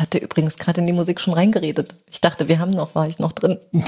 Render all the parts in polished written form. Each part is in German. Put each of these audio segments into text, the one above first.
hatte übrigens gerade in die Musik schon reingeredet. Ich dachte, war ich noch drin. Du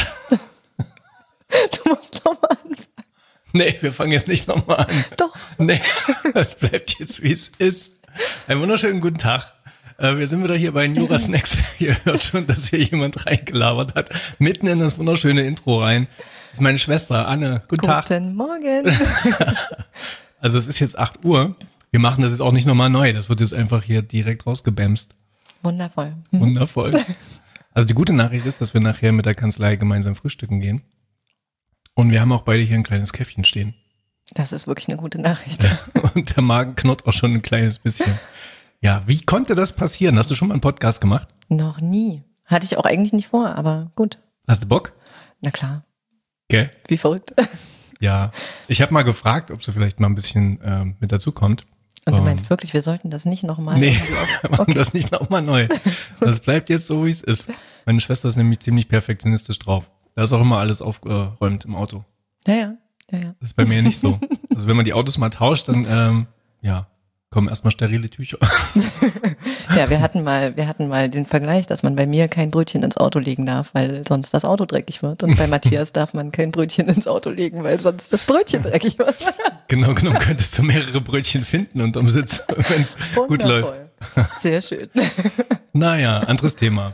musst noch mal anfangen. Nee, wir fangen jetzt nicht nochmal an. Doch. Nee, das bleibt jetzt, wie es ist. Einen wunderschönen guten Tag. Wir sind wieder hier bei Jura Snacks. Ihr hört schon, dass hier jemand reingelabert hat. Mitten in das wunderschöne Intro rein. Das ist meine Schwester, Anne. Guten Tag. Guten Morgen. Also es ist jetzt 8 Uhr. Wir machen das jetzt auch nicht nochmal neu. Das wird jetzt einfach hier direkt rausgebämst. Wundervoll. Wundervoll. Also die gute Nachricht ist, dass wir nachher mit der Kanzlei gemeinsam frühstücken gehen. Und wir haben auch beide hier ein kleines Käffchen stehen. Das ist wirklich eine gute Nachricht. Und der Magen knurrt auch schon ein kleines bisschen. Ja, wie konnte das passieren? Hast du schon mal einen Podcast gemacht? Noch nie. Hatte ich auch eigentlich nicht vor, aber gut. Hast du Bock? Na klar. Gell? Wie verrückt. Ja. Ich habe mal gefragt, ob sie vielleicht mal ein bisschen mit dazu kommt. Und du meinst wirklich, wir sollten das nicht nochmal? Nee, wir machen das nicht nochmal neu. Das bleibt jetzt so, wie es ist. Meine Schwester ist nämlich ziemlich perfektionistisch drauf. Da ist auch immer alles aufgeräumt im Auto. Ja. Das ist bei mir nicht so. Also wenn man die Autos mal tauscht, dann kommen erstmal sterile Tücher. Ja, wir hatten mal den Vergleich, dass man bei mir kein Brötchen ins Auto legen darf, weil sonst das Auto dreckig wird. Und bei Matthias darf man kein Brötchen ins Auto legen, weil sonst das Brötchen dreckig wird. Genau genommen könntest du mehrere Brötchen finden unterm Sitz, wenn es gut läuft. Sehr schön. Naja, anderes Thema.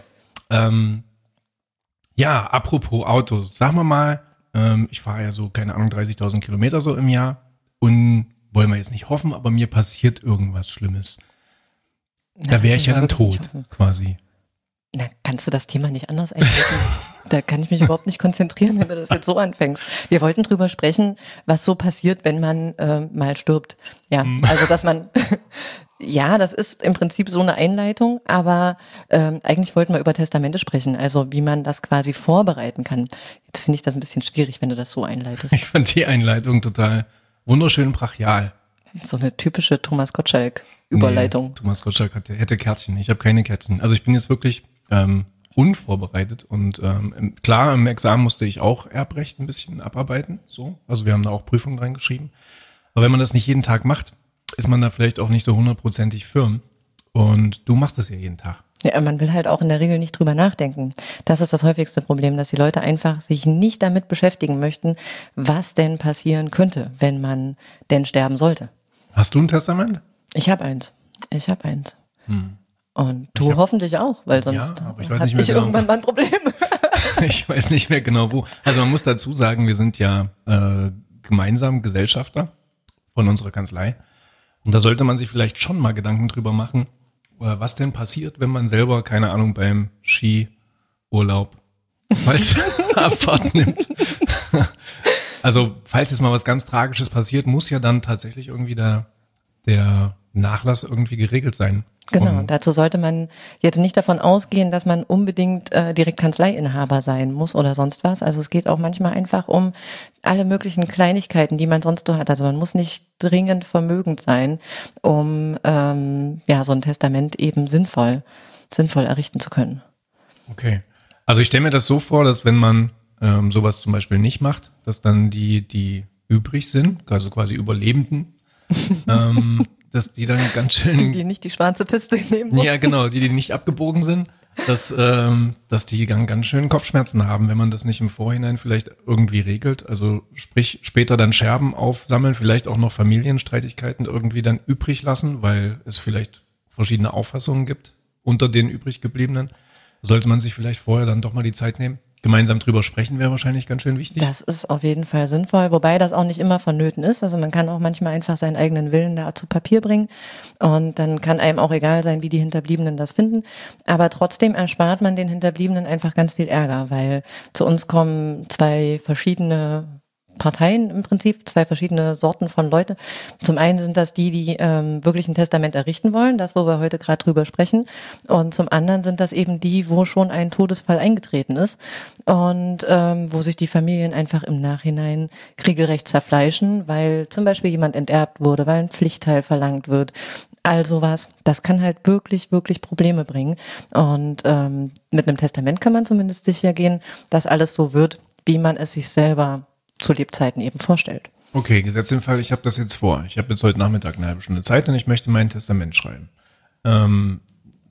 Ja, apropos Auto. Sagen wir mal, ich fahre ja so, keine Ahnung, 30.000 Kilometer so im Jahr und wollen wir jetzt nicht hoffen, aber mir passiert irgendwas Schlimmes. Da wäre ich ja dann tot, quasi. Na, kannst du das Thema nicht anders einschätzen? Da kann ich mich überhaupt nicht konzentrieren, wenn du das jetzt so anfängst. Wir wollten drüber sprechen, was so passiert, wenn man mal stirbt. Ja, also dass man, ja, das ist im Prinzip so eine Einleitung, aber eigentlich wollten wir über Testamente sprechen, also wie man das quasi vorbereiten kann. Jetzt finde ich das ein bisschen schwierig, wenn du das so einleitest. Ich fand die Einleitung total wunderschön brachial. So eine typische Thomas Gottschalk-Überleitung. Nee, Thomas Gottschalk hätte Kärtchen. Ich habe keine Kärtchen. Also ich bin jetzt wirklich unvorbereitet und klar, im Examen musste ich auch Erbrecht ein bisschen abarbeiten. So, also wir haben da auch Prüfungen reingeschrieben. Aber wenn man das nicht jeden Tag macht, ist man da vielleicht auch nicht so 100%ig firm. Und du machst das ja jeden Tag. Ja, man will halt auch in der Regel nicht drüber nachdenken. Das ist das häufigste Problem, dass die Leute einfach sich nicht damit beschäftigen möchten, was denn passieren könnte, wenn man denn sterben sollte. Hast du ein Testament? Ich habe eins. Und du hoffentlich auch, weil sonst aber ich weiß nicht mehr genau. Irgendwann mal ein Problem. Ich weiß nicht mehr genau wo. Also man muss dazu sagen, wir sind ja gemeinsam Gesellschafter von unserer Kanzlei. Und da sollte man sich vielleicht schon mal Gedanken drüber machen, was denn passiert, wenn man selber, keine Ahnung, beim Skiurlaub falsche Abfahrt nimmt. Also falls jetzt mal was ganz Tragisches passiert, muss ja dann tatsächlich irgendwie der Nachlass irgendwie geregelt sein. Genau, dazu sollte man jetzt nicht davon ausgehen, dass man unbedingt direkt Kanzleiinhaber sein muss oder sonst was. Also es geht auch manchmal einfach um alle möglichen Kleinigkeiten, die man sonst so hat. Also man muss nicht dringend vermögend sein, um so ein Testament eben sinnvoll errichten zu können. Okay, also ich stelle mir das so vor, dass wenn man sowas zum Beispiel nicht macht, dass dann die übrig sind, also quasi Überlebenden, dass die dann ganz schön... Die nicht die schwarze Piste nehmen muss. Ja, genau, die nicht abgebogen sind, dass die ganz schön Kopfschmerzen haben, wenn man das nicht im Vorhinein vielleicht irgendwie regelt. Also sprich, später dann Scherben aufsammeln, vielleicht auch noch Familienstreitigkeiten irgendwie dann übrig lassen, weil es vielleicht verschiedene Auffassungen gibt unter den übrig gebliebenen. Sollte man sich vielleicht vorher dann doch mal die Zeit nehmen. Gemeinsam drüber sprechen wäre wahrscheinlich ganz schön wichtig. Das ist auf jeden Fall sinnvoll, wobei das auch nicht immer vonnöten ist. Also man kann auch manchmal einfach seinen eigenen Willen da zu Papier bringen und dann kann einem auch egal sein, wie die Hinterbliebenen das finden. Aber trotzdem erspart man den Hinterbliebenen einfach ganz viel Ärger, weil zu uns kommen zwei verschiedene Parteien im Prinzip, zwei verschiedene Sorten von Leute. Zum einen sind das die wirklich ein Testament errichten wollen, das, wo wir heute gerade drüber sprechen. Und zum anderen sind das eben die, wo schon ein Todesfall eingetreten ist und wo sich die Familien einfach im Nachhinein regelrecht zerfleischen, weil zum Beispiel jemand enterbt wurde, weil ein Pflichtteil verlangt wird. All sowas, das kann halt wirklich, wirklich Probleme bringen. Und mit einem Testament kann man zumindest sicher gehen, dass alles so wird, wie man es sich selber zu Lebzeiten eben vorstellt. Okay, gesetzt im Fall, ich habe das jetzt vor. Ich habe jetzt heute Nachmittag eine halbe Stunde Zeit und ich möchte mein Testament schreiben.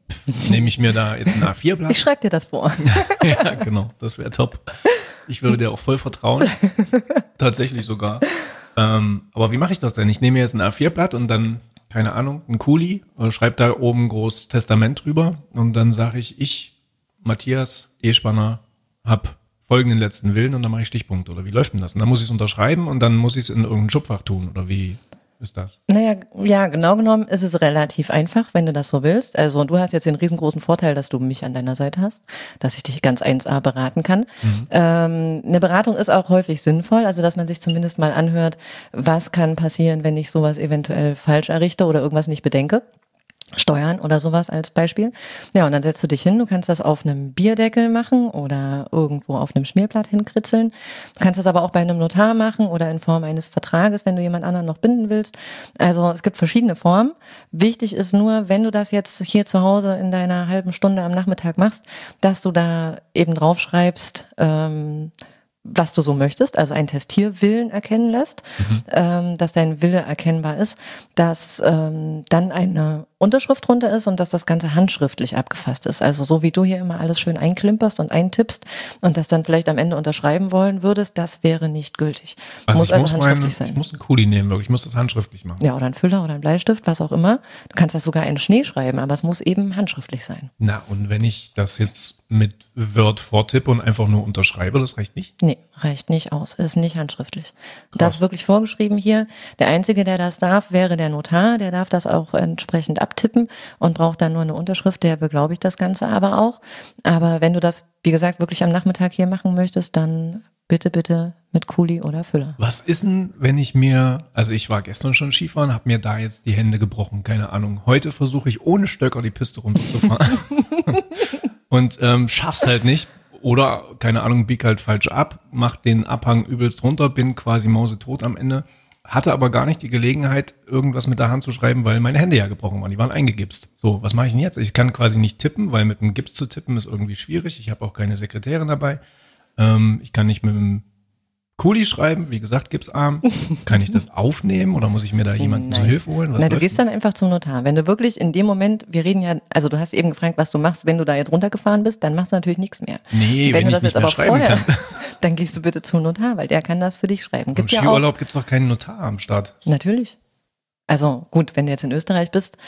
Nehme ich mir da jetzt ein A4-Blatt? Ich schreibe dir das vor. Ja, genau, das wäre top. Ich würde dir auch voll vertrauen. Tatsächlich sogar. Aber wie mache ich das denn? Ich nehme mir jetzt ein A4-Blatt und dann, keine Ahnung, ein Kuli, schreibe da oben groß Testament drüber und dann sage ich, Matthias Espanner, hab folgenden letzten Willen und dann mache ich Stichpunkte. Oder wie läuft denn das? Und dann muss ich es unterschreiben und dann muss ich es in irgendein Schubfach tun. Oder wie ist das? Naja, ja, genau genommen ist es relativ einfach, wenn du das so willst. Also du hast jetzt den riesengroßen Vorteil, dass du mich an deiner Seite hast, dass ich dich ganz 1A beraten kann. Eine Beratung ist auch häufig sinnvoll, also dass man sich zumindest mal anhört, was kann passieren, wenn ich sowas eventuell falsch errichte oder irgendwas nicht bedenke. Steuern oder sowas als Beispiel. Ja, und dann setzt du dich hin, du kannst das auf einem Bierdeckel machen oder irgendwo auf einem Schmierblatt hinkritzeln. Du kannst das aber auch bei einem Notar machen oder in Form eines Vertrages, wenn du jemand anderen noch binden willst. Also es gibt verschiedene Formen. Wichtig ist nur, wenn du das jetzt hier zu Hause in deiner halben Stunde am Nachmittag machst, dass du da eben draufschreibst, was du so möchtest, also einen Testierwillen erkennen lässt, dass dein Wille erkennbar ist, dass dann eine Unterschrift drunter ist und dass das Ganze handschriftlich abgefasst ist. Also so wie du hier immer alles schön einklimperst und eintippst und das dann vielleicht am Ende unterschreiben wollen würdest, das wäre nicht gültig. Also Muss also handschriftlich sein. Ich muss einen Kuli nehmen, wirklich. Ich muss das handschriftlich machen. Ja, oder einen Füller oder einen Bleistift, was auch immer. Du kannst das sogar in Schnee schreiben, aber es muss eben handschriftlich sein. Na, und wenn ich das jetzt mit Word vortippe und einfach nur unterschreibe, das reicht nicht? Nee, reicht nicht aus. Ist nicht handschriftlich. Krass. Das ist wirklich vorgeschrieben hier. Der Einzige, der das darf, wäre der Notar. Der darf das auch entsprechend abtippen und braucht dann nur eine Unterschrift. Der beglaubigt das Ganze aber auch. Aber wenn du das, wie gesagt, wirklich am Nachmittag hier machen möchtest, dann bitte mit Kuli oder Füller. Was ist denn, wenn ich mir, also ich war gestern schon Skifahren, habe mir da jetzt die Hände gebrochen, keine Ahnung. Heute versuche ich ohne Stöcker die Piste runterzufahren und schaff's halt nicht. Oder, keine Ahnung, bieg halt falsch ab, mach den Abhang übelst runter, bin quasi mausetot am Ende. Hatte aber gar nicht die Gelegenheit, irgendwas mit der Hand zu schreiben, weil meine Hände ja gebrochen waren. Die waren eingegipst. So, was mache ich denn jetzt? Ich kann quasi nicht tippen, weil mit dem Gips zu tippen ist irgendwie schwierig. Ich habe auch keine Sekretärin dabei. Ich kann nicht mit dem Kuli schreiben, wie gesagt, Gipsarm. Kann ich das aufnehmen oder muss ich mir da jemanden zur Hilfe holen? Nein, du gehst dann einfach zum Notar. Wenn du wirklich in dem Moment, wir reden ja, also du hast eben gefragt, was du machst, wenn du da jetzt runtergefahren bist, dann machst du natürlich nichts mehr. Nee, wenn ich nicht mehr schreiben kann. Dann gehst du bitte zum Notar, weil der kann das für dich schreiben. Im Skiurlaub gibt's doch keinen Notar am Start. Natürlich. Also gut, wenn du jetzt in Österreich bist,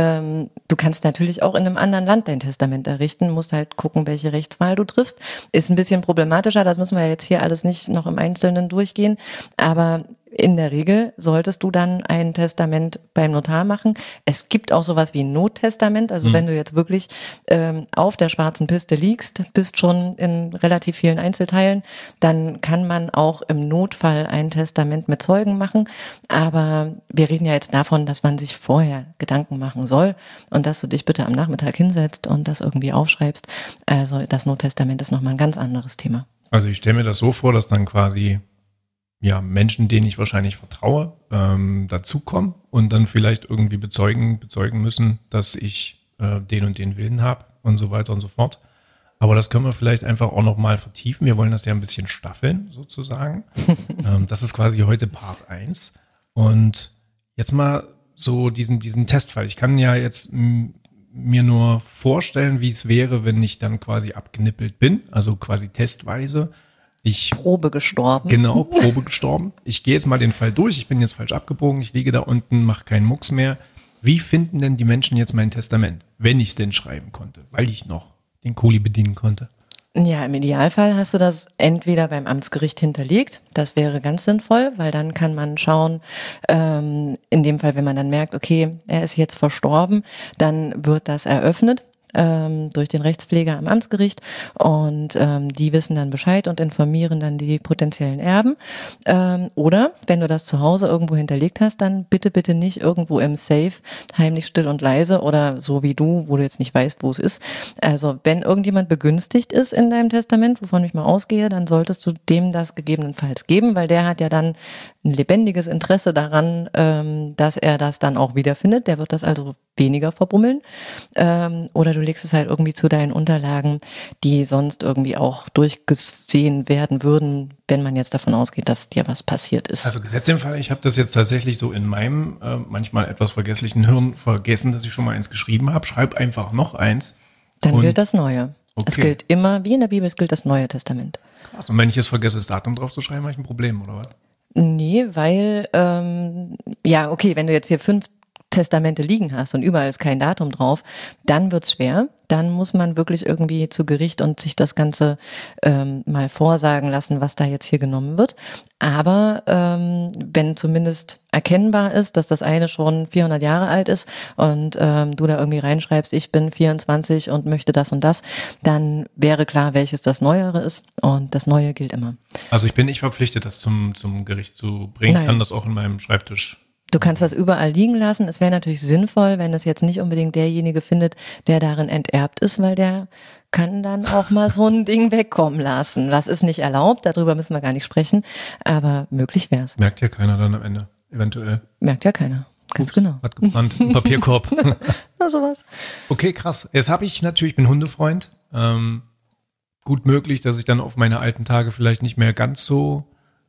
du kannst natürlich auch in einem anderen Land dein Testament errichten, musst halt gucken, welche Rechtswahl du triffst. Ist ein bisschen problematischer, das müssen wir jetzt hier alles nicht noch im Einzelnen durchgehen, aber in der Regel solltest du dann ein Testament beim Notar machen. Es gibt auch sowas wie ein Nottestament, also wenn du jetzt wirklich auf der schwarzen Piste liegst, bist schon in relativ vielen Einzelteilen, dann kann man auch im Notfall ein Testament mit Zeugen machen, aber wir reden ja jetzt davon, dass man sich vorher Gedanken machen soll und dass du dich bitte am Nachmittag hinsetzt und das irgendwie aufschreibst. Also das Nottestament ist nochmal ein ganz anderes Thema. Also ich stelle mir das so vor, dass dann quasi Menschen, denen ich wahrscheinlich vertraue, dazukommen und dann vielleicht irgendwie bezeugen müssen, dass ich den und den Willen habe und so weiter und so fort. Aber das können wir vielleicht einfach auch nochmal vertiefen. Wir wollen das ja ein bisschen staffeln, sozusagen. Das ist quasi heute Part 1. Und jetzt mal so diesen Testfall. Ich kann ja jetzt mir nur vorstellen, wie es wäre, wenn ich dann quasi abgenippelt bin, also quasi testweise. Probe gestorben. Genau, Probe gestorben. Ich gehe jetzt mal den Fall durch. Ich bin jetzt falsch abgebogen. Ich liege da unten, mache keinen Mucks mehr. Wie finden denn die Menschen jetzt mein Testament, wenn ich es denn schreiben konnte, weil ich noch den Kuli bedienen konnte? Ja, im Idealfall hast du das entweder beim Amtsgericht hinterlegt. Das wäre ganz sinnvoll, weil dann kann man schauen, in dem Fall, wenn man dann merkt, okay, er ist jetzt verstorben, dann wird das eröffnet durch den Rechtspfleger am Amtsgericht und die wissen dann Bescheid und informieren dann die potenziellen Erben. Oder wenn du das zu Hause irgendwo hinterlegt hast, dann bitte nicht irgendwo im Safe, heimlich, still und leise oder so wie du, wo du jetzt nicht weißt, wo es ist. Also wenn irgendjemand begünstigt ist in deinem Testament, wovon ich mal ausgehe, dann solltest du dem das gegebenenfalls geben, weil der hat ja dann ein lebendiges Interesse daran, dass er das dann auch wiederfindet. Der wird das also weniger verbummeln. Oder du legst es halt irgendwie zu deinen Unterlagen, die sonst irgendwie auch durchgesehen werden würden, wenn man jetzt davon ausgeht, dass dir was passiert ist. Also gesetzt im Fall, ich habe das jetzt tatsächlich so in meinem manchmal etwas vergesslichen Hirn vergessen, dass ich schon mal eins geschrieben habe. Schreib einfach noch eins. Dann gilt das Neue. Okay. Es gilt immer, wie in der Bibel, es gilt das Neue Testament. Krass. Und wenn ich jetzt vergesse, das Datum drauf zu schreiben, habe ich ein Problem, oder was? Nee, weil, ja, okay, wenn du jetzt hier 5 Testamente liegen hast und überall ist kein Datum drauf, dann wird's schwer. Dann muss man wirklich irgendwie zu Gericht und sich das Ganze mal vorsagen lassen, was da jetzt hier genommen wird. Aber wenn zumindest erkennbar ist, dass das eine schon 400 Jahre alt ist und du da irgendwie reinschreibst, ich bin 24 und möchte das und das, dann wäre klar, welches das Neuere ist und das Neue gilt immer. Also ich bin nicht verpflichtet, das zum Gericht zu bringen. Ich kann das auch in meinem Schreibtisch. Du kannst das überall liegen lassen. Es wäre natürlich sinnvoll, wenn es jetzt nicht unbedingt derjenige findet, der darin enterbt ist, weil der kann dann auch mal so ein Ding wegkommen lassen. Das ist nicht erlaubt, darüber müssen wir gar nicht sprechen, aber möglich wäre es. Merkt ja keiner dann am Ende, eventuell. Merkt ja keiner, ganz genau. Hat gebrannt, ein Papierkorb. Na, sowas. Okay, krass. Jetzt habe ich natürlich, ich bin Hundefreund. Gut möglich, dass ich dann auf meine alten Tage vielleicht nicht mehr ganz so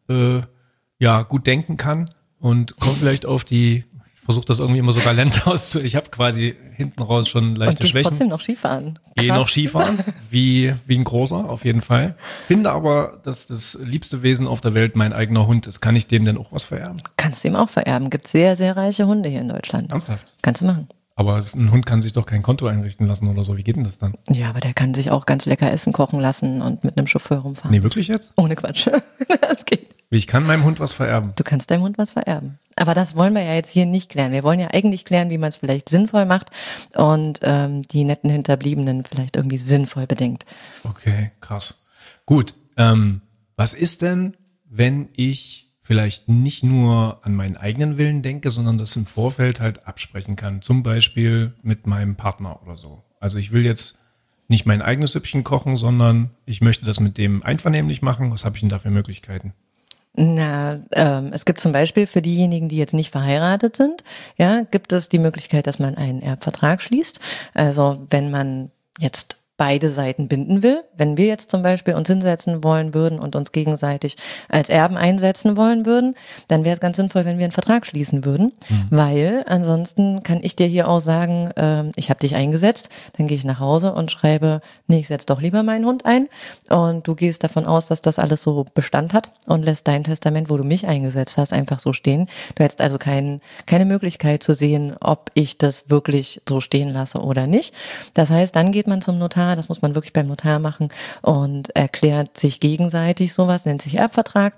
gut denken kann. Und komme vielleicht auf ich versuche das irgendwie immer so galant ich habe quasi hinten raus schon leichte und Schwächen. Trotzdem noch Skifahren. Gehe noch Skifahren, wie ein großer, auf jeden Fall. Finde aber, dass das liebste Wesen auf der Welt mein eigener Hund ist. Kann ich dem denn auch was vererben? Kannst du ihm auch vererben. Gibt sehr, sehr reiche Hunde hier in Deutschland. Ernsthaft? Kannst du machen. Aber ein Hund kann sich doch kein Konto einrichten lassen oder so. Wie geht denn das dann? Ja, aber der kann sich auch ganz lecker Essen kochen lassen und mit einem Chauffeur rumfahren. Nee, wirklich jetzt? Ohne Quatsch. Das geht. Ich kann meinem Hund was vererben. Du kannst deinem Hund was vererben. Aber das wollen wir ja jetzt hier nicht klären. Wir wollen ja eigentlich klären, wie man es vielleicht sinnvoll macht und die netten Hinterbliebenen vielleicht irgendwie sinnvoll bedenkt. Okay, krass. Gut. Was ist denn, wenn ich vielleicht nicht nur an meinen eigenen Willen denke, sondern das im Vorfeld halt absprechen kann? Zum Beispiel mit meinem Partner oder so. Also ich will jetzt nicht mein eigenes Süppchen kochen, sondern ich möchte das mit dem einvernehmlich machen. Was habe ich denn da für Möglichkeiten? Na, es gibt zum Beispiel für diejenigen, die jetzt nicht verheiratet sind, ja, gibt es die Möglichkeit, dass man einen Erbvertrag schließt. Also wenn man jetzt beide Seiten binden will. Wenn wir jetzt zum Beispiel uns hinsetzen wollen würden und uns gegenseitig als Erben einsetzen wollen würden, dann wäre es ganz sinnvoll, wenn wir einen Vertrag schließen würden, weil ansonsten kann ich dir hier auch sagen, ich habe dich eingesetzt, dann gehe ich nach Hause und schreibe, nee, ich setze doch lieber meinen Hund ein und du gehst davon aus, dass das alles so Bestand hat und lässt dein Testament, wo du mich eingesetzt hast, einfach so stehen. Du hättest also keine Möglichkeit zu sehen, ob ich das wirklich so stehen lasse oder nicht. Das heißt, dann geht man zum Notar. Das muss man wirklich beim Notar machen und erklärt sich gegenseitig sowas, nennt sich Erbvertrag.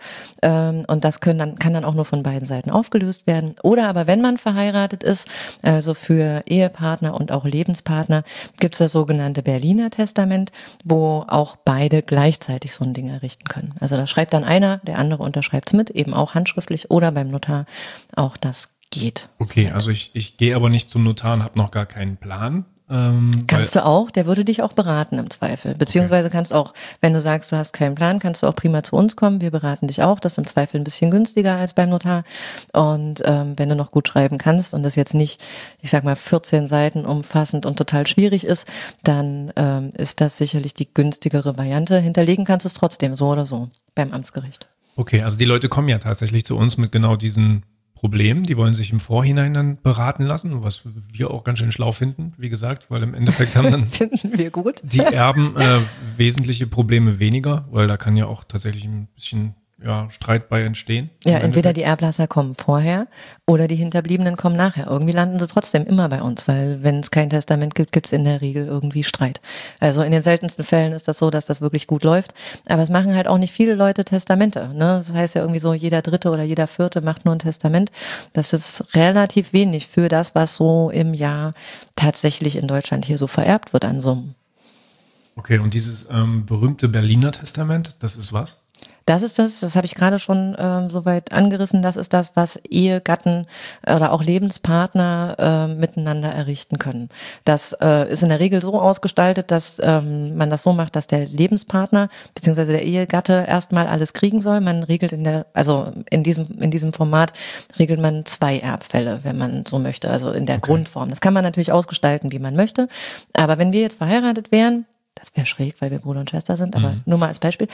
Und das kann dann auch nur von beiden Seiten aufgelöst werden. Oder aber wenn man verheiratet ist, also für Ehepartner und auch Lebenspartner, gibt es das sogenannte Berliner Testament, wo auch beide gleichzeitig so ein Ding errichten können. Also da schreibt dann einer, der andere unterschreibt es mit, eben auch handschriftlich oder beim Notar. Auch das geht. Okay, also ich gehe aber nicht zum Notar und habe noch gar keinen Plan. Kannst du auch, der würde dich auch beraten im Zweifel. Beziehungsweise kannst auch, wenn du sagst, du hast keinen Plan, kannst du auch prima zu uns kommen. Wir beraten dich auch. Das ist im Zweifel ein bisschen günstiger als beim Notar. Und wenn du noch gut schreiben kannst und das jetzt nicht, ich sag mal, 14 Seiten umfassend und total schwierig ist, dann ist das sicherlich die günstigere Variante. Hinterlegen kannst du es trotzdem, so oder so, beim Amtsgericht. Okay, also die Leute kommen ja tatsächlich zu uns mit genau diesen Problem. Die wollen sich im Vorhinein dann beraten lassen, was wir auch ganz schön schlau finden, wie gesagt, weil im Endeffekt haben dann finden wir gut. Die Erben wesentliche Probleme weniger, weil da kann ja auch tatsächlich ein bisschen Streit bei entstehen. Ja, entweder die Erblasser kommen vorher oder die Hinterbliebenen kommen nachher. Irgendwie landen sie trotzdem immer bei uns, weil wenn es kein Testament gibt, gibt es in der Regel irgendwie Streit. Also in den seltensten Fällen ist das so, dass das wirklich gut läuft. Aber es machen halt auch nicht viele Leute Testamente. Ne? Das heißt ja irgendwie so, jeder Dritte oder jeder Vierte macht nur ein Testament. Das ist relativ wenig für das, was so im Jahr tatsächlich in Deutschland hier so vererbt wird an Summen. Okay, und dieses berühmte Berliner Testament, das ist was? Das habe ich gerade schon soweit angerissen, das ist das, was Ehegatten oder auch Lebenspartner miteinander errichten können. Das ist in der Regel so ausgestaltet, dass man das so macht, dass der Lebenspartner bzw. der Ehegatte erstmal alles kriegen soll. Man regelt in diesem Format regelt man 2 Erbfälle, wenn man so möchte, also in der Grundform. Das kann man natürlich ausgestalten, wie man möchte. Aber wenn wir jetzt verheiratet wären, das wäre schräg, weil wir Bruder und Schwester sind, aber nur mal als Beispiel,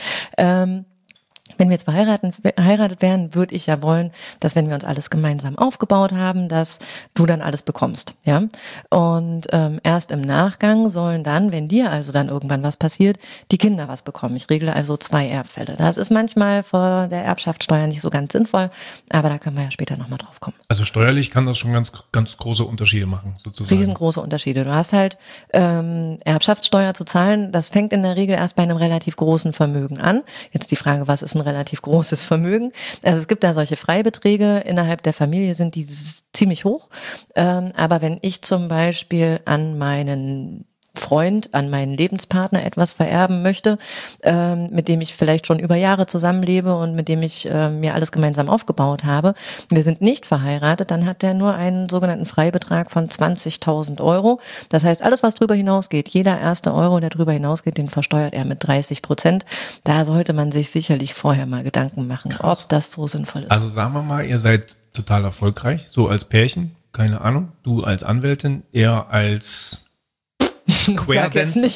wenn wir jetzt verheiratet wären, würde ich ja wollen, dass wenn wir uns alles gemeinsam aufgebaut haben, dass du dann alles bekommst, ja. Und erst im Nachgang sollen dann, wenn dir also dann irgendwann was passiert, die Kinder was bekommen. Ich regle also 2 Erbfälle. Das ist manchmal vor der Erbschaftssteuer nicht so ganz sinnvoll, aber da können wir ja später nochmal drauf kommen. Also steuerlich kann das schon ganz, ganz große Unterschiede machen, sozusagen. Riesengroße Unterschiede. Du hast halt Erbschaftssteuer zu zahlen, das fängt in der Regel erst bei einem relativ großen Vermögen an. Jetzt die Frage, was ist ein relativ großes Vermögen? Also es gibt da solche Freibeträge, innerhalb der Familie sind die ziemlich hoch, aber wenn ich zum Beispiel an meinen Freund, an meinen Lebenspartner etwas vererben möchte, mit dem ich vielleicht schon über Jahre zusammenlebe und mit dem ich mir alles gemeinsam aufgebaut habe. Wir sind nicht verheiratet, dann hat der nur einen sogenannten Freibetrag von 20.000 Euro. Das heißt, alles, was drüber hinausgeht, jeder erste Euro, der drüber hinausgeht, den versteuert er mit 30%. Da sollte man sich sicherlich vorher mal Gedanken machen, ob das so sinnvoll ist. Also sagen wir mal, ihr seid total erfolgreich, so als Pärchen, keine Ahnung, du als Anwältin, er als Square Dancer.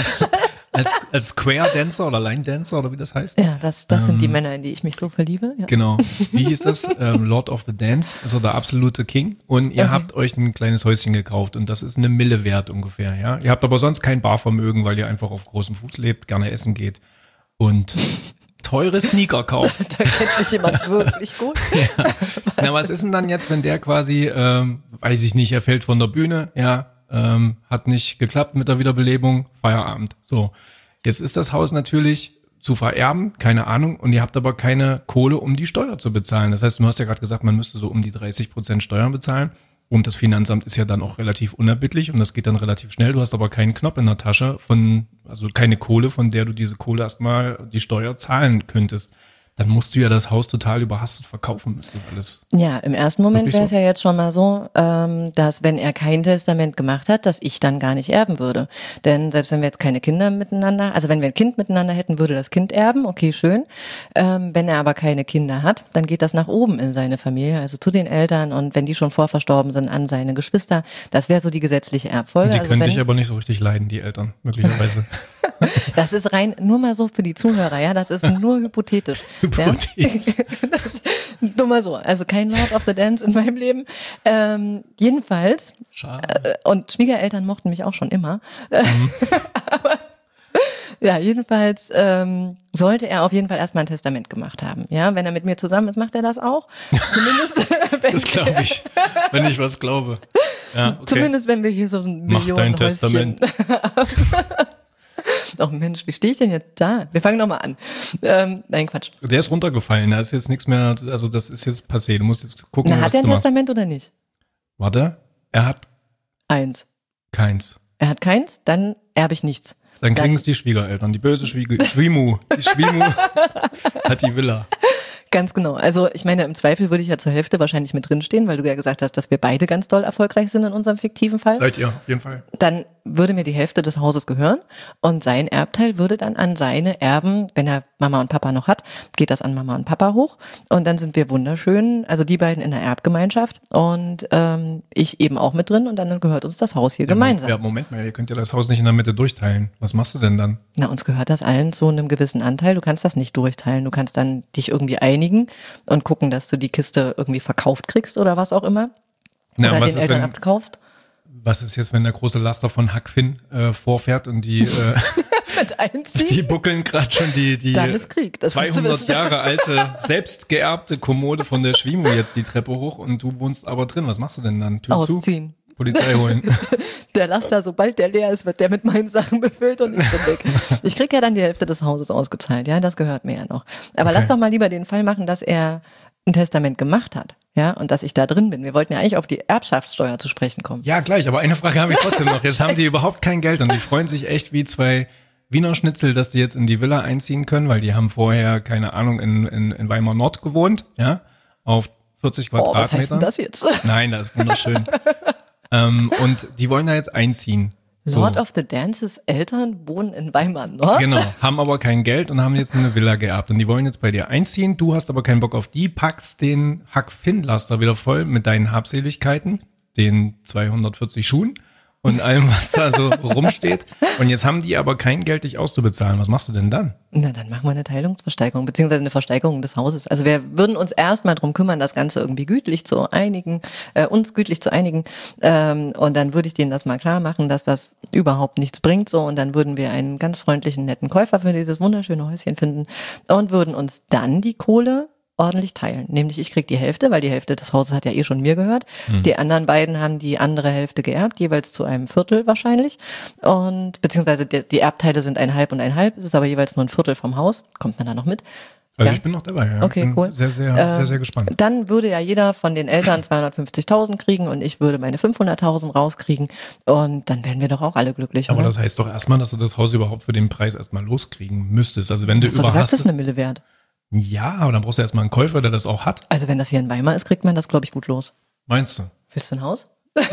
Als Square Dancer oder Line Dancer oder wie das heißt. Ja, das sind die Männer, in die ich mich so verliebe. Ja. Genau. Wie hieß das? Lord of the Dance, also der absolute King. Und ihr habt euch ein kleines Häuschen gekauft und das ist 1 Mille wert ungefähr. Ja, ihr habt aber sonst kein Barvermögen, weil ihr einfach auf großem Fuß lebt, gerne essen geht und teure Sneaker kauft. Da kennt mich jemand wirklich gut. Ja. Na, was ist denn dann jetzt, wenn der quasi, weiß ich nicht, er fällt von der Bühne, ja, hat nicht geklappt mit der Wiederbelebung, Feierabend. So, jetzt ist das Haus natürlich zu vererben, keine Ahnung, und ihr habt aber keine Kohle, um die Steuer zu bezahlen. Das heißt, du hast ja gerade gesagt, man müsste so um die 30% Steuern bezahlen und das Finanzamt ist ja dann auch relativ unerbittlich und das geht dann relativ schnell. Du hast aber keinen Knopf in der Tasche also keine Kohle, von der du diese Kohle erstmal die Steuer zahlen könntest. Dann musst du ja das Haus total überhastet verkaufen, ist das alles. Ja, im ersten Moment wäre es ja jetzt schon mal so, dass wenn er kein Testament gemacht hat, dass ich dann gar nicht erben würde. Denn selbst wenn wir jetzt keine Kinder miteinander, also wenn wir ein Kind miteinander hätten, würde das Kind erben, okay, schön. Wenn er aber keine Kinder hat, dann geht das nach oben in seine Familie, also zu den Eltern und wenn die schon vorverstorben sind, an seine Geschwister. Das wäre so die gesetzliche Erbfolge. Und die können dich aber nicht so richtig leiden, die Eltern, möglicherweise. Das ist rein, nur mal so für die Zuhörer, ja, das ist nur hypothetisch. Hypothetisch. Ja? Nur mal so, also kein Lord of the Dance in meinem Leben. Jedenfalls, und Schwiegereltern mochten mich auch schon immer, aber ja, jedenfalls sollte er auf jeden Fall erstmal ein Testament gemacht haben. Ja, wenn er mit mir zusammen ist, macht er das auch. Zumindest, das glaube ich, wenn ich was glaube. Ja, okay. Zumindest, wenn wir hier so ein Millionenhäuschen. Mach dein Testament. Oh Mensch, wie stehe ich denn jetzt da? Wir fangen nochmal an. Nein, Quatsch. Der ist runtergefallen, da ist jetzt nichts mehr, also das ist jetzt passé. Du musst jetzt gucken, was du machst. Hat er ein Testament oder nicht? Warte, er hat eins. Keins. Er hat keins, dann erbe ich nichts. Dann kriegen es die Schwiegereltern, die böse Schwimu. Die Schwimu hat die Villa. Ganz genau. Also ich meine, im Zweifel würde ich ja zur Hälfte wahrscheinlich mit drinstehen, weil du ja gesagt hast, dass wir beide ganz doll erfolgreich sind in unserem fiktiven Fall. Seid ihr, auf jeden Fall. Dann würde mir die Hälfte des Hauses gehören und sein Erbteil würde dann an seine Erben, wenn er Mama und Papa noch hat, geht das an Mama und Papa hoch und dann sind wir wunderschön, also die beiden in der Erbgemeinschaft und ich eben auch mit drin und dann gehört uns das Haus hier gemeinsam. Ja, Moment mal, ihr könnt ja das Haus nicht in der Mitte durchteilen. Was machst du denn dann? Na, uns gehört das allen zu einem gewissen Anteil. Du kannst das nicht durchteilen. Du kannst dann dich irgendwie einigen und gucken, dass du die Kiste irgendwie verkauft kriegst oder was auch immer. Na, oder was den ist, Eltern abkaufst. Was ist jetzt, wenn der große Laster von Hackfin vorfährt und die mit einziehen? Die buckeln gerade schon die Dann ist Krieg, das 200 Jahre alte, selbst geerbte Kommode von der Schwimo jetzt die Treppe hoch und du wohnst aber drin. Was machst du denn dann? Tür Ausziehen. Zu? Polizei holen. Der Laster, sobald der leer ist, wird der mit meinen Sachen befüllt und ich bin weg. Ich krieg ja dann die Hälfte des Hauses ausgezahlt, ja, das gehört mir ja noch. Aber lass doch mal lieber den Fall machen, dass er ein Testament gemacht hat, ja, und dass ich da drin bin. Wir wollten ja eigentlich auf die Erbschaftssteuer zu sprechen kommen. Ja, gleich, aber eine Frage habe ich trotzdem noch. Jetzt haben die überhaupt kein Geld und die freuen sich echt wie zwei Wiener Schnitzel, dass die jetzt in die Villa einziehen können, weil die haben vorher, keine Ahnung, in Weimar Nord gewohnt, ja, auf 40 Quadratmetern. Was heißt denn das jetzt? Nein, das ist wunderschön. Und die wollen da jetzt einziehen. Lord of the Dances Eltern wohnen in Weimar Nord? Genau, haben aber kein Geld und haben jetzt eine Villa geerbt. Und die wollen jetzt bei dir einziehen. Du hast aber keinen Bock auf die, packst den Hack-Finn-Laster wieder voll mit deinen Habseligkeiten, den 240 Schuhen und allem, was da so rumsteht. Und jetzt haben die aber kein Geld, dich auszubezahlen. Was machst du denn dann? Na, dann machen wir eine Teilungsversteigerung, beziehungsweise eine Versteigerung des Hauses. Also wir würden uns erstmal drum kümmern, das Ganze irgendwie gütlich zu einigen, uns gütlich zu einigen. Und dann würde ich denen das mal klar machen, dass das überhaupt nichts bringt. So, und dann würden wir einen ganz freundlichen, netten Käufer für dieses wunderschöne Häuschen finden und würden uns dann die Kohle ordentlich teilen. Nämlich ich krieg die Hälfte, weil die Hälfte des Hauses hat ja eh schon mir gehört. Die anderen beiden haben die andere Hälfte geerbt, jeweils zu einem Viertel wahrscheinlich. Und beziehungsweise die Erbteile sind 1,5 und 1,5. Es ist aber jeweils nur ein Viertel vom Haus. Kommt man da noch mit? Also Ja. ich bin noch dabei, ja. Okay, bin cool. sehr gespannt. Dann würde ja jeder von den Eltern 250.000 kriegen und ich würde meine 500.000 rauskriegen. Und dann wären wir doch auch alle glücklich, Aber oder? das heißt doch erstmal, dass du das Haus überhaupt für den Preis erstmal loskriegen müsstest. Also wenn du Hast du gesagt, das ist überhastest. eine Mille wert. Ja, aber dann brauchst du erstmal einen Käufer, der das auch hat. Also wenn das hier in Weimar ist, kriegt man das, glaube ich, gut los. Meinst du? Willst du ein Haus?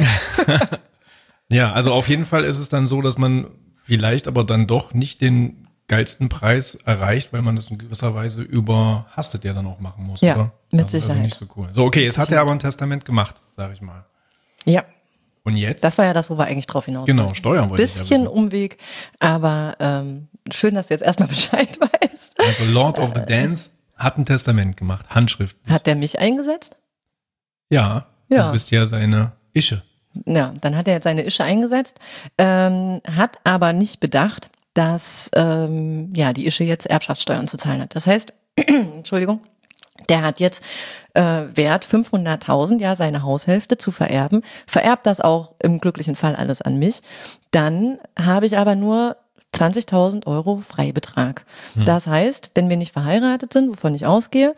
Ja, also auf jeden Fall ist es dann so, dass man vielleicht aber dann doch nicht den geilsten Preis erreicht, weil man das in gewisser Weise überhastet ja dann auch machen muss, Ja, oder? mit Das ist Sicherheit. Also nicht so cool. So, okay, jetzt hat er aber ein Testament gemacht, sag ich mal. Ja. Und jetzt? Das war ja das, wo wir eigentlich drauf hinaus Genau, wollten. Steuern wollte ich ja Bisschen wissen. Umweg, aber schön, dass du jetzt erstmal Bescheid weißt. Also Lord of the Dance hat ein Testament gemacht, handschriftlich. Hat der mich eingesetzt? Ja, Ja. du bist ja seine Ische. Ja, dann hat er jetzt seine Ische eingesetzt, hat aber nicht bedacht, dass die Ische jetzt Erbschaftssteuern zu zahlen hat. Das heißt, Entschuldigung, der hat jetzt Wert 500.000, ja, seine Haushälfte zu vererben, vererbt das auch im glücklichen Fall alles an mich. Dann habe ich aber nur 20.000 Euro Freibetrag. Das heißt, wenn wir nicht verheiratet sind, wovon ich ausgehe,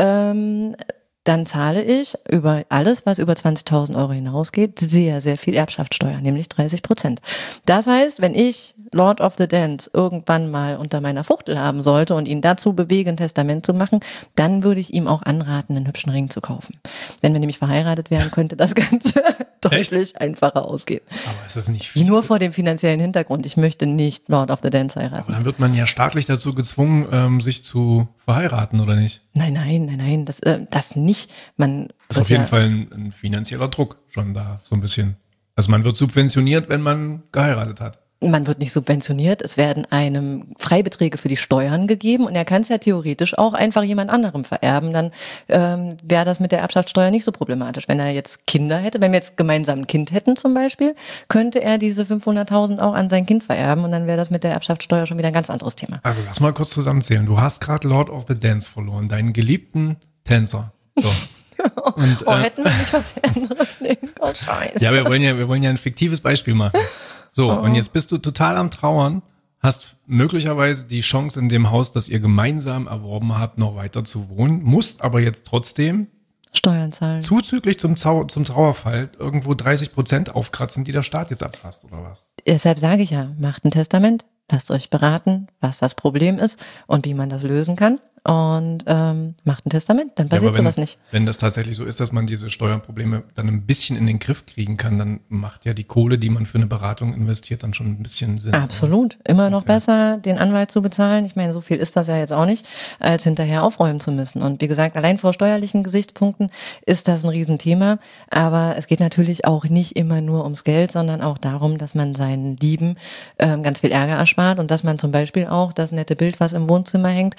dann zahle ich über alles, was über 20.000 Euro hinausgeht, sehr, sehr viel Erbschaftssteuer, nämlich 30%. Das heißt, wenn ich Lord of the Dance irgendwann mal unter meiner Fuchtel haben sollte und ihn dazu bewege, ein Testament zu machen, dann würde ich ihm auch anraten, einen hübschen Ring zu kaufen. Wenn wir nämlich verheiratet wären, könnte das Ganze deutlich einfacher ausgehen. Aber ist das nicht fies? Nur vor dem finanziellen Hintergrund. Ich möchte nicht Lord of the Dance heiraten. Aber dann wird man ja staatlich dazu gezwungen, sich zu verheiraten, oder nicht? Nein, das nicht. Man Das ist wird auf jeden ja- Fall ein finanzieller Druck schon da, so ein bisschen. Also man wird subventioniert, wenn man geheiratet hat. Man wird nicht subventioniert, es werden einem Freibeträge für die Steuern gegeben und er kann es ja theoretisch auch einfach jemand anderem vererben, dann wäre das mit der Erbschaftssteuer nicht so problematisch. Wenn er jetzt Kinder hätte, wenn wir jetzt gemeinsam ein Kind hätten zum Beispiel, könnte er diese 500.000 auch an sein Kind vererben und dann wäre das mit der Erbschaftssteuer schon wieder ein ganz anderes Thema. Also lass mal kurz zusammenzählen. Du hast gerade Lord of the Dance verloren, deinen geliebten Tänzer. So. Und, Hätten wir nicht was anderes nehmen? Oh, scheiße. ja, wir wollen ja ein fiktives Beispiel machen. So, und jetzt bist du total am Trauern, hast möglicherweise die Chance in dem Haus, das ihr gemeinsam erworben habt, noch weiter zu wohnen, musst aber jetzt trotzdem Steuern zahlen. zuzüglich zum Trauerfall irgendwo 30% aufkratzen, die der Staat jetzt abfasst, oder was? Deshalb sage ich ja, macht ein Testament, lasst euch beraten, was das Problem ist und wie man das lösen kann. Und macht ein Testament, dann passiert sowas nicht. Wenn das tatsächlich so ist, dass man diese Steuerprobleme dann ein bisschen in den Griff kriegen kann, dann macht ja die Kohle, die man für eine Beratung investiert, dann schon ein bisschen Sinn. Absolut. Immer noch besser, den Anwalt zu bezahlen. Ich meine, so viel ist das ja jetzt auch nicht, als hinterher aufräumen zu müssen. Und wie gesagt, allein vor steuerlichen Gesichtspunkten ist das ein Riesenthema. Aber es geht natürlich auch nicht immer nur ums Geld, sondern auch darum, dass man seinen Lieben ganz viel Ärger erspart und dass man zum Beispiel auch das nette Bild, was im Wohnzimmer hängt,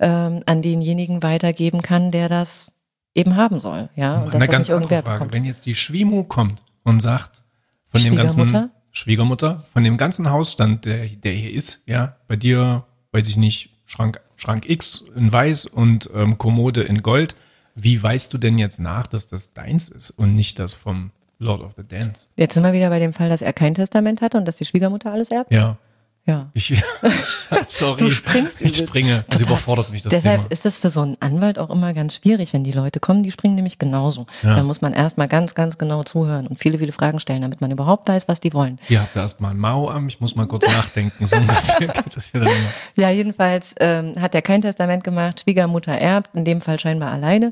an denjenigen weitergeben kann, der das eben haben soll. Ja, und dass Eine das ganz nicht irgendwer andere Frage. bekommt. Wenn jetzt die Schwiemu kommt und sagt, von dem ganzen Schwiegermutter, von dem ganzen Hausstand, der hier ist, ja, bei dir, weiß ich nicht, Schrank X in Weiß und Kommode in Gold, wie weißt du denn jetzt nach, dass das deins ist und nicht das vom Lord of the Dance? Jetzt sind wir wieder bei dem Fall, dass er kein Testament hatte und dass die Schwiegermutter alles erbt. Ja. Ja. Sorry, Du springst ich übelst. springe. Das Total. überfordert mich, das Deshalb Thema. ist das für so einen Anwalt auch immer ganz schwierig, wenn die Leute kommen, die springen nämlich genauso. Ja. Da muss man erstmal ganz, ganz genau zuhören und viele, viele Fragen stellen, damit man überhaupt weiß, was die wollen. Ihr habt da erstmal ein Mao am, ich muss mal kurz nachdenken. So ungefähr geht das ja dann immer. Ja, jedenfalls hat er kein Testament gemacht, Schwiegermutter erbt, in dem Fall scheinbar alleine.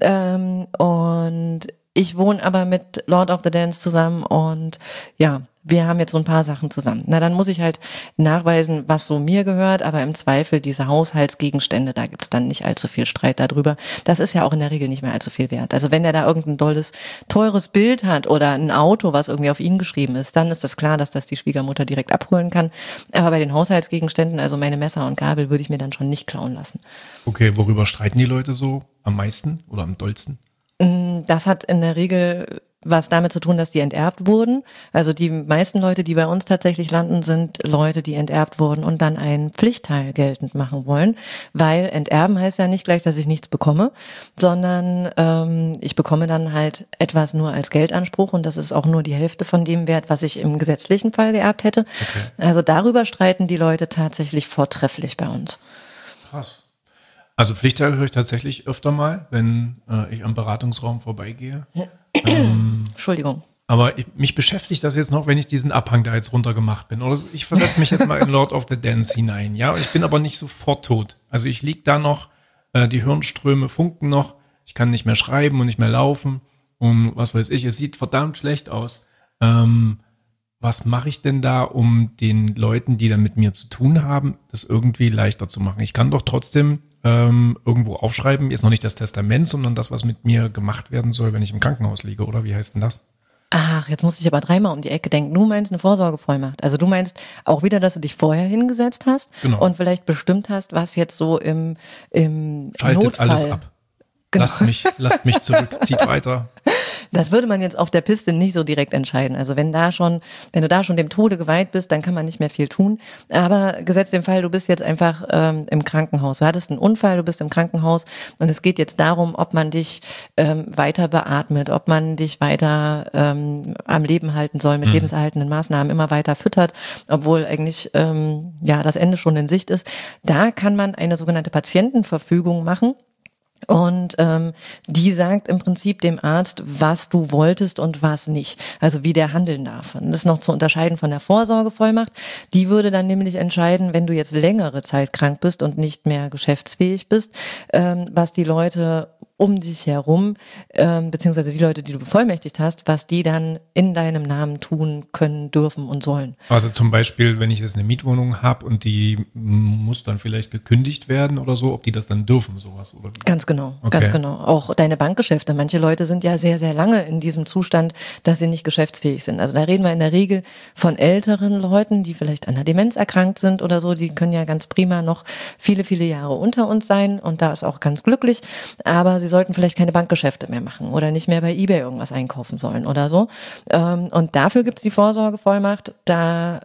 Und ich wohne aber mit Lord of the Dance zusammen und ja, wir haben jetzt so ein paar Sachen zusammen. Na, dann muss ich halt nachweisen, was so mir gehört, aber im Zweifel diese Haushaltsgegenstände, da gibt's dann nicht allzu viel Streit darüber. Das ist ja auch in der Regel nicht mehr allzu viel wert. Also wenn er da irgendein dolles, teures Bild hat oder ein Auto, was irgendwie auf ihn geschrieben ist, dann ist das klar, dass das die Schwiegermutter direkt abholen kann. Aber bei den Haushaltsgegenständen, also meine Messer und Gabel, würde ich mir dann schon nicht klauen lassen. Okay, worüber streiten die Leute so am meisten oder am dollsten? Das hat in der Regel was damit zu tun, dass die enterbt wurden. Also die meisten Leute, die bei uns tatsächlich landen, sind Leute, die enterbt wurden und dann einen Pflichtteil geltend machen wollen, weil enterben heißt ja nicht gleich, dass ich nichts bekomme, sondern ich bekomme dann halt etwas nur als Geldanspruch und das ist auch nur die Hälfte von dem Wert, was ich im gesetzlichen Fall geerbt hätte. Okay. Also darüber streiten die Leute tatsächlich vortrefflich bei uns. Krass. Also Pflichtteil höre ich tatsächlich öfter mal, wenn ich am Beratungsraum vorbeigehe. Entschuldigung. Aber mich beschäftigt das jetzt noch, wenn ich diesen Abhang da jetzt runtergemacht bin. Oder so. Ich versetze mich jetzt mal in Lord of the Dance hinein. Ja, ich bin aber nicht sofort tot. Also ich liege da noch, die Hirnströme funken noch, ich kann nicht mehr schreiben und nicht mehr laufen und was weiß ich. Es sieht verdammt schlecht aus. Was mache ich denn da, um den Leuten, die dann mit mir zu tun haben, das irgendwie leichter zu machen? Ich kann doch trotzdem irgendwo aufschreiben, ist noch nicht das Testament, sondern das, was mit mir gemacht werden soll, wenn ich im Krankenhaus liege, oder? Wie heißt denn das? Ach, jetzt musste ich aber dreimal um die Ecke denken. Du meinst eine Vorsorgevollmacht. Also du meinst auch wieder, dass du dich vorher hingesetzt hast und vielleicht bestimmt hast, was jetzt so im Schaltet Notfall. Alles ab. Genau. Lasst mich zurück, zieht weiter. Das würde man jetzt auf der Piste nicht so direkt entscheiden. Also wenn du da schon dem Tode geweiht bist, dann kann man nicht mehr viel tun. Aber gesetzt dem Fall, du bist jetzt einfach im Krankenhaus. Du hattest einen Unfall, du bist im Krankenhaus und es geht jetzt darum, ob man dich weiter beatmet, ob man dich weiter am Leben halten soll, mit lebenserhaltenden Maßnahmen immer weiter füttert, obwohl eigentlich das Ende schon in Sicht ist. Da kann man eine sogenannte Patientenverfügung machen. Und die sagt im Prinzip dem Arzt, was du wolltest und was nicht. Also wie der handeln darf. Und das ist noch zu unterscheiden von der Vorsorgevollmacht. Die würde dann nämlich entscheiden, wenn du jetzt längere Zeit krank bist und nicht mehr geschäftsfähig bist, was die Leute um dich herum, beziehungsweise die Leute, die du bevollmächtigt hast, was die dann in deinem Namen tun können, dürfen und sollen. Also zum Beispiel, wenn ich jetzt eine Mietwohnung habe und die muss dann vielleicht gekündigt werden oder so, ob die das dann dürfen, sowas? Oder wie? Ganz genau, okay. Ganz genau. Auch deine Bankgeschäfte. Manche Leute sind ja sehr, sehr lange in diesem Zustand, dass sie nicht geschäftsfähig sind. Also da reden wir in der Regel von älteren Leuten, die vielleicht an der Demenz erkrankt sind oder so. Die können ja ganz prima noch viele, viele Jahre unter uns sein und da ist auch ganz glücklich. Aber sie sollten vielleicht keine Bankgeschäfte mehr machen oder nicht mehr bei eBay irgendwas einkaufen sollen oder so. Und dafür gibt's die Vorsorgevollmacht. Da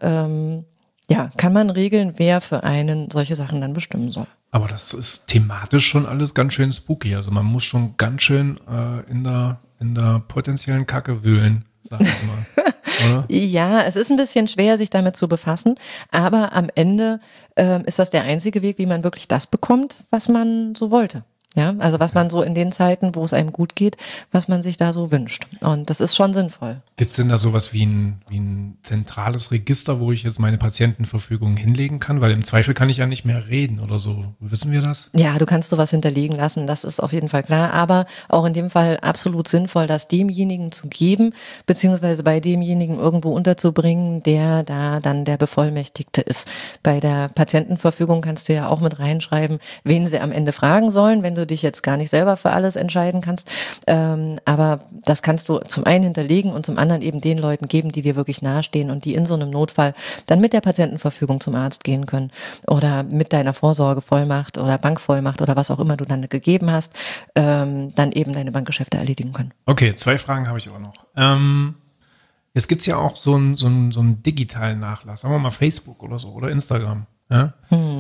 kann man regeln, wer für einen solche Sachen dann bestimmen soll. Aber das ist thematisch schon alles ganz schön spooky. Also man muss schon ganz schön in der potenziellen Kacke wühlen, sag ich mal. Oder? Ja, es ist ein bisschen schwer, sich damit zu befassen, aber am Ende ist das der einzige Weg, wie man wirklich das bekommt, was man so wollte. Ja, also was man so in den Zeiten, wo es einem gut geht, was man sich da so wünscht. Und das ist schon sinnvoll. Gibt es denn da sowas wie ein zentrales Register, wo ich jetzt meine Patientenverfügung hinlegen kann? Weil im Zweifel kann ich ja nicht mehr reden oder so. Wissen wir das? Ja, du kannst sowas hinterlegen lassen, das ist auf jeden Fall klar. Aber auch in dem Fall absolut sinnvoll, das demjenigen zu geben, beziehungsweise bei demjenigen irgendwo unterzubringen, der da dann der Bevollmächtigte ist. Bei der Patientenverfügung kannst du ja auch mit reinschreiben, wen sie am Ende fragen sollen, wenn du dich jetzt gar nicht selber für alles entscheiden kannst. Aber das kannst du zum einen hinterlegen und zum anderen eben den Leuten geben, die dir wirklich nahestehen und die in so einem Notfall dann mit der Patientenverfügung zum Arzt gehen können oder mit deiner Vorsorgevollmacht oder Bankvollmacht oder was auch immer du dann gegeben hast, dann eben deine Bankgeschäfte erledigen können. Okay, 2 Fragen habe ich aber noch. Jetzt gibt's ja auch so einen digitalen Nachlass, sagen wir mal Facebook oder so oder Instagram. Ja?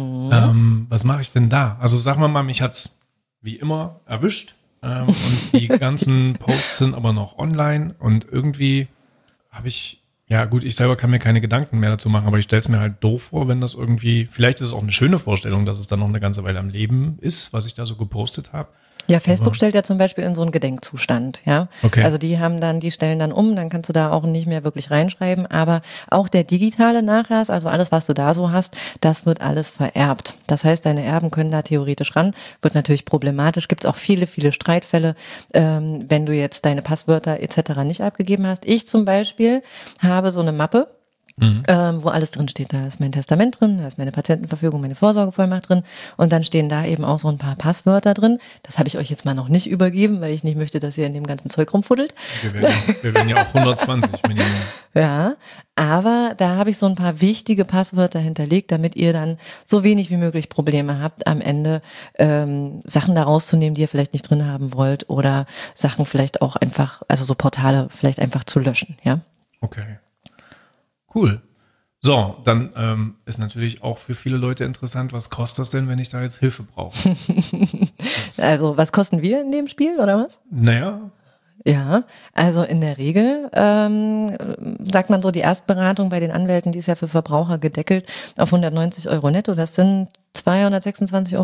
Was mache ich denn da? Also sagen wir mal, mich hat's wie immer erwischt und die ganzen Posts sind aber noch online und irgendwie habe ich Ja gut, ich selber kann mir keine Gedanken mehr dazu machen, aber ich stelle es mir halt doof vor, wenn das irgendwie, vielleicht ist es auch eine schöne Vorstellung, dass es dann noch eine ganze Weile am Leben ist, was ich da so gepostet habe. Ja, Facebook stellt ja zum Beispiel in so einen Gedenkzustand, ja. Okay. Also die stellen dann um, dann kannst du da auch nicht mehr wirklich reinschreiben, aber auch der digitale Nachlass, also alles, was du da so hast, das wird alles vererbt. Das heißt, deine Erben können da theoretisch ran, wird natürlich problematisch, gibt es auch viele, viele Streitfälle, wenn du jetzt deine Passwörter etc. nicht abgegeben hast. Ich zum Beispiel habe so eine Mappe, wo alles drin steht. Da ist mein Testament drin, da ist meine Patientenverfügung, meine Vorsorgevollmacht drin und dann stehen da eben auch so ein paar Passwörter drin. Das habe ich euch jetzt mal noch nicht übergeben, weil ich nicht möchte, dass ihr in dem ganzen Zeug rumfuddelt. Wir werden ja auch 120 Minimum. Ja, aber da habe ich so ein paar wichtige Passwörter hinterlegt, damit ihr dann so wenig wie möglich Probleme habt, am Ende Sachen da rauszunehmen, die ihr vielleicht nicht drin haben wollt oder Sachen vielleicht auch einfach, also so Portale vielleicht einfach zu löschen, ja. Okay. Cool. So, dann ist natürlich auch für viele Leute interessant, was kostet das denn, wenn ich da jetzt Hilfe brauche? Also, was kosten wir in dem Spiel, oder was? Naja. Ja, also in der Regel sagt man so, die Erstberatung bei den Anwälten, die ist ja für Verbraucher gedeckelt auf 190 Euro netto. Das sind 226,10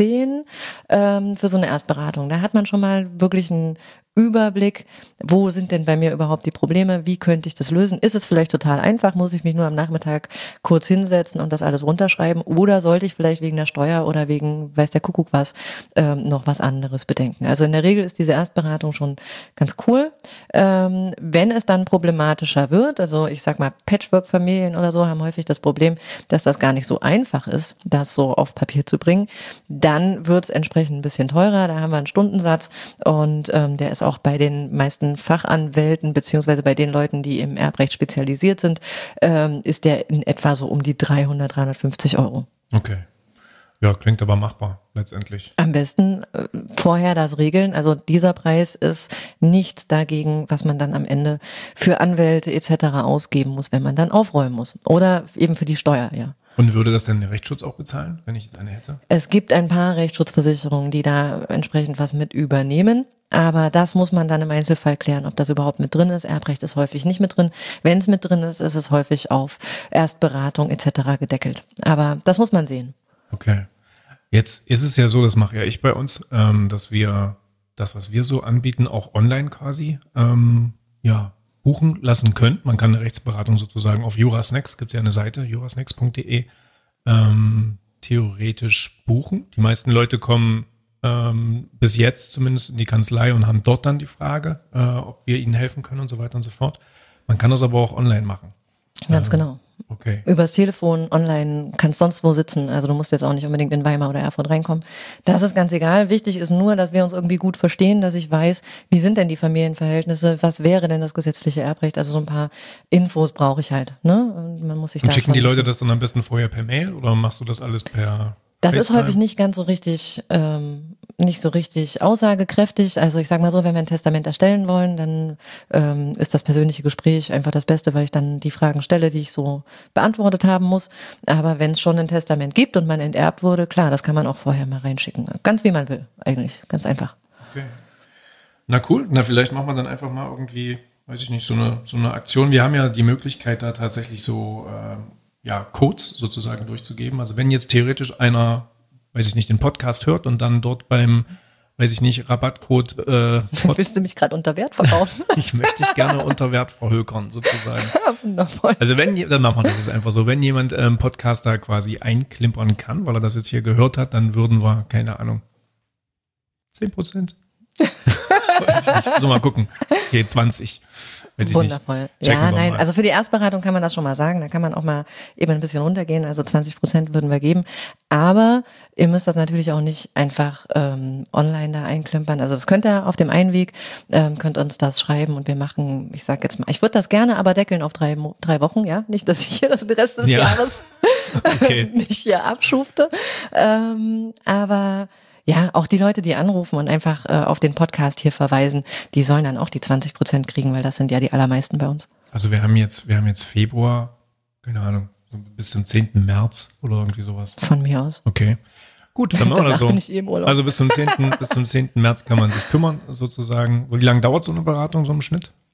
Euro für so eine Erstberatung. Da hat man schon mal wirklich einen Überblick, wo sind denn bei mir überhaupt die Probleme, wie könnte ich das lösen? Ist es vielleicht total einfach, muss ich mich nur am Nachmittag kurz hinsetzen und das alles runterschreiben oder sollte ich vielleicht wegen der Steuer oder wegen, weiß der Kuckuck was, noch was anderes bedenken? Also in der Regel ist diese Erstberatung schon ganz cool. Wenn es dann problematischer wird, also ich sag mal Patchwork-Familien oder so haben häufig das Problem, dass das gar nicht so einfach ist, das so auf Papier zu bringen, dann wird es entsprechend ein bisschen teurer, da haben wir einen Stundensatz und der ist auch bei den meisten Fachanwälten beziehungsweise bei den Leuten, die im Erbrecht spezialisiert sind, ist der in etwa so um die 350 Euro. Okay. Ja, klingt aber machbar letztendlich. Am besten vorher das regeln. Also dieser Preis ist nichts dagegen, was man dann am Ende für Anwälte etc. ausgeben muss, wenn man dann aufräumen muss. Oder eben für die Steuer, ja. Und würde das denn der Rechtsschutz auch bezahlen, wenn ich jetzt eine hätte? Es gibt ein paar Rechtsschutzversicherungen, die da entsprechend was mit übernehmen. Aber das muss man dann im Einzelfall klären, ob das überhaupt mit drin ist. Erbrecht ist häufig nicht mit drin. Wenn es mit drin ist, ist es häufig auf Erstberatung etc. gedeckelt. Aber das muss man sehen. Okay. Jetzt ist es ja so, das mache ja ich bei uns, dass wir das, was wir so anbieten, auch online quasi buchen lassen können. Man kann eine Rechtsberatung sozusagen auf Jurasnacks, gibt es ja eine Seite, jurasnacks.de, theoretisch buchen. Die meisten Leute kommen bis jetzt zumindest in die Kanzlei und haben dort dann die Frage, ob wir ihnen helfen können und so weiter und so fort. Man kann das aber auch online machen. Ganz genau. Okay. Übers Telefon, online, kannst sonst wo sitzen. Also du musst jetzt auch nicht unbedingt in Weimar oder Erfurt reinkommen. Das ist ganz egal. Wichtig ist nur, dass wir uns irgendwie gut verstehen, dass ich weiß, wie sind denn die Familienverhältnisse, was wäre denn das gesetzliche Erbrecht. Also so ein paar Infos brauche ich halt. Ne? Und man muss sich und da schicken die Leute bisschen das dann am besten vorher per Mail oder machst du das alles per Das FaceTime? ist häufig nicht ganz so richtig, nicht so richtig aussagekräftig. Also ich sage mal so, wenn wir ein Testament erstellen wollen, dann ist das persönliche Gespräch einfach das Beste, weil ich dann die Fragen stelle, die ich so beantwortet haben muss. Aber wenn es schon ein Testament gibt und man enterbt wurde, klar, das kann man auch vorher mal reinschicken. Ganz wie man will, eigentlich. Ganz einfach. Okay. Na cool, na vielleicht machen wir dann einfach mal irgendwie, weiß ich nicht, so eine Aktion. Wir haben ja die Möglichkeit, da tatsächlich so Codes sozusagen durchzugeben. Also wenn jetzt theoretisch einer, weiß ich nicht, den Podcast hört und dann dort beim, weiß ich nicht, Rabattcode Willst du mich gerade unter Wert verkaufen? ich möchte dich gerne unter Wert verhökern, sozusagen. Ja, wundervoll. Also dann machen wir das jetzt einfach so. Wenn jemand Podcast da quasi einklimpern kann, weil er das jetzt hier gehört hat, dann würden wir, keine Ahnung, 10%? Weiß ich nicht. So mal gucken. Okay, 20. Weiß ich Wundervoll. Nicht. Ja, nein, also für die Erstberatung kann man das schon mal sagen. Da kann man auch mal eben ein bisschen runtergehen. Also 20% würden wir geben. Aber ihr müsst das natürlich auch nicht einfach online da einklimpern. Also das könnt ihr auf dem Einweg, könnt uns das schreiben und wir machen, ich sag jetzt mal, ich würde das gerne aber deckeln auf 3 Wochen, ja. Nicht, dass ich hier den Rest des Jahres nicht hier abschufte. Aber ja, auch die Leute, die anrufen und einfach auf den Podcast hier verweisen, die sollen dann auch die 20% kriegen, weil das sind ja die allermeisten bei uns. Also wir haben jetzt Februar, keine Ahnung, bis zum 10. März oder irgendwie sowas. Von mir aus. Okay. Gut, dann machen wir das so. Bin ich im Urlaub. Also bis zum 10. März kann man sich kümmern, sozusagen. Wie lange dauert so eine Beratung, so im Schnitt?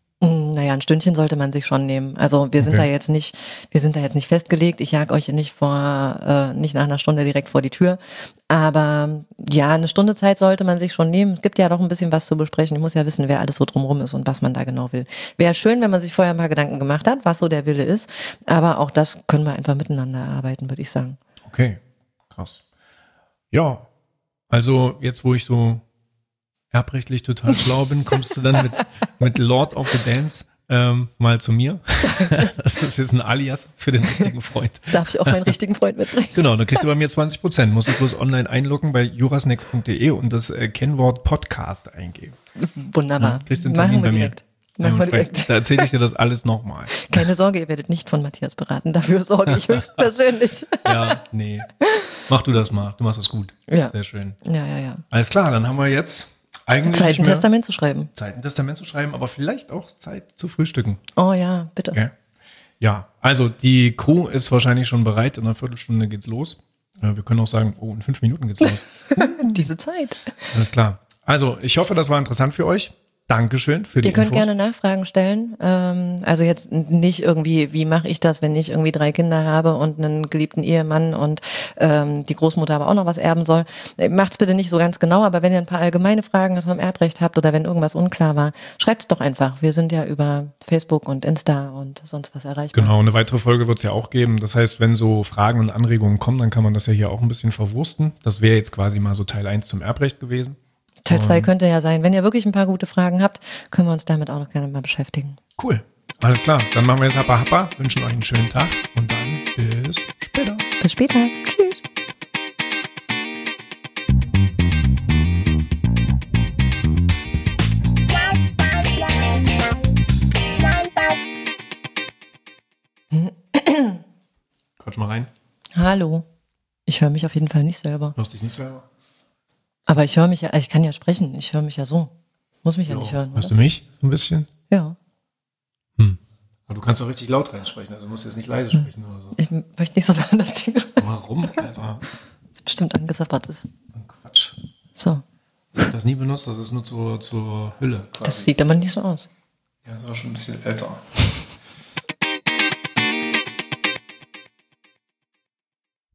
Naja, ein Stündchen sollte man sich schon nehmen. Also wir sind da jetzt nicht festgelegt. Ich jag euch nicht nach einer Stunde direkt vor die Tür. Aber ja, eine Stunde Zeit sollte man sich schon nehmen. Es gibt ja doch ein bisschen was zu besprechen. Ich muss ja wissen, wer alles so drumherum ist und was man da genau will. Wäre schön, wenn man sich vorher mal Gedanken gemacht hat, was so der Wille ist. Aber auch das können wir einfach miteinander erarbeiten, würde ich sagen. Okay, krass. Ja, also jetzt, wo ich so erbrechtlich total schlau bin, kommst du dann mit Lord of the Dance mal zu mir. Das ist jetzt ein Alias für den richtigen Freund. Darf ich auch meinen richtigen Freund mitbringen? Genau, dann kriegst du bei mir 20%. Musst du bloß online einloggen bei jurasnext.de und das Kennwort Podcast eingeben. Wunderbar. Ja, kriegst du einen Termin bei mir. Machen wir direkt. Da erzähle ich dir das alles nochmal. Keine Sorge, ihr werdet nicht von Matthias beraten. Dafür sorge ich höchstpersönlich. Ja, nee. Mach du das mal. Du machst das gut. Ja. Sehr schön. Ja. Alles klar, dann haben wir jetzt eigentlich Zeit, ein Testament zu schreiben. Zeit, ein Testament zu schreiben, aber vielleicht auch Zeit zu frühstücken. Oh ja, bitte. Okay. Ja, also die Crew ist wahrscheinlich schon bereit. In einer Viertelstunde geht's los. Wir können auch sagen, in 5 Minuten geht's los. Diese Zeit. Alles klar. Also, ich hoffe, das war interessant für euch. Dankeschön für die Ihr könnt Infos. gerne Nachfragen stellen. Also jetzt nicht irgendwie, wie mache ich das, wenn ich irgendwie 3 Kinder habe und einen geliebten Ehemann und die Großmutter aber auch noch was erben soll. Macht's bitte nicht so ganz genau, aber wenn ihr ein paar allgemeine Fragen zum Erbrecht habt oder wenn irgendwas unklar war, schreibt's doch einfach. Wir sind ja über Facebook und Insta und sonst was erreichbar. Genau, eine weitere Folge wird's ja auch geben. Das heißt, wenn so Fragen und Anregungen kommen, dann kann man das ja hier auch ein bisschen verwursten. Das wäre jetzt quasi mal so Teil 1 zum Erbrecht gewesen. Teil 2 könnte ja sein. Wenn ihr wirklich ein paar gute Fragen habt, können wir uns damit auch noch gerne mal beschäftigen. Cool. Alles klar. Dann machen wir jetzt Happa Happa, wünschen euch einen schönen Tag und dann bis später. Bis später. Tschüss. Quatsch mal rein. Hallo. Ich höre mich auf jeden Fall nicht selber. Hörst dich nicht selber? Aber ich höre mich ja, ich kann ja sprechen. Ich höre mich ja so. Muss mich ja nicht hören. Hörst oder? du mich ein bisschen? Ja. Aber du kannst doch richtig laut reinsprechen, also du musst jetzt nicht leise sprechen oder so. Ich möchte nicht so nah an das Ding. Warum, Alter? Das bestimmt angesappert ist. Quatsch. So. Ich habe das nie benutzt, das ist nur zur Hülle. Quasi. Das sieht aber nicht so aus. Ja, das war schon ein bisschen älter.